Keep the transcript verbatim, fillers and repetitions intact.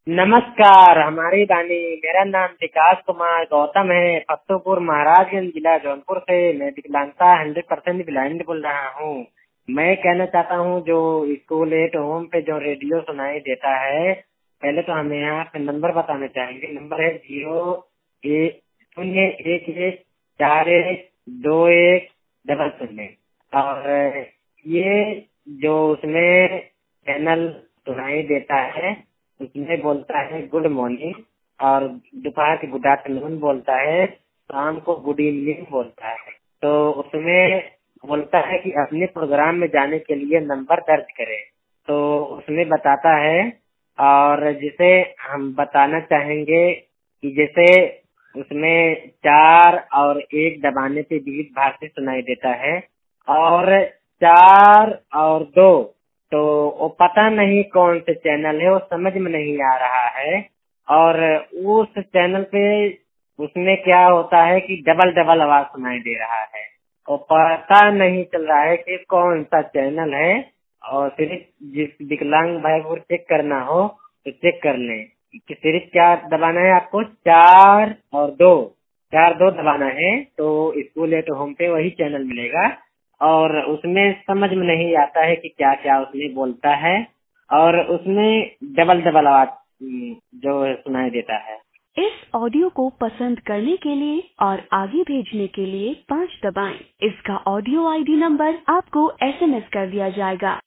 नमस्कार हमारी रानी। मेरा नाम विकास कुमार गौतम है। फतेहपुर महाराजगंज जिला जौनपुर से मैं विकलांगता हंड्रेड परसेंट ब्लाइंड बोल रहा हूँ। मैं कहना चाहता हूँ जो स्कूल एट होम पे जो रेडियो सुनाई देता है, पहले तो हमें यहाँ पे नंबर बताना चाहेंगे। नंबर है जीरो एक शून्य एक एक चार एक दो एक डबल शून्य। और ये जो उसमें चैनल सुनाई देता है उसमें बोलता है गुड मॉर्निंग, और दोपहर के गुड आफ्टरनून बोलता है, शाम को गुड इवनिंग बोलता है। तो उसमें बोलता है कि अपने प्रोग्राम में जाने के लिए नंबर दर्ज करें, तो उसमें बताता है। और जिसे हम बताना चाहेंगे कि जैसे उसमें चार और एक दबाने पे विविध भारती सुनाई देता है, और चार और दो तो वो पता नहीं कौन से चैनल है, वो समझ में नहीं आ रहा है। और उस चैनल पे उसमें क्या होता है कि डबल डबल आवाज सुनाई दे रहा है, और पता नहीं चल रहा है कि कौन सा चैनल है। और सिर्फ जिस विकलांग भाई को चेक करना हो तो चेक कर लें कि सिर्फ क्या दबाना है आपको, चार और दो चार दो दबाना है, तो स्कूल एट होम पे वही चैनल मिलेगा। और उसमें समझ में नहीं आता है कि क्या क्या उसमें बोलता है, और उसमें डबल डबल आवाज हम्म, जो सुनाई देता है। इस ऑडियो को पसंद करने के लिए और आगे भेजने के लिए पाँच दबाएं। इसका ऑडियो आईडी नंबर आपको एसएमएस कर दिया जाएगा।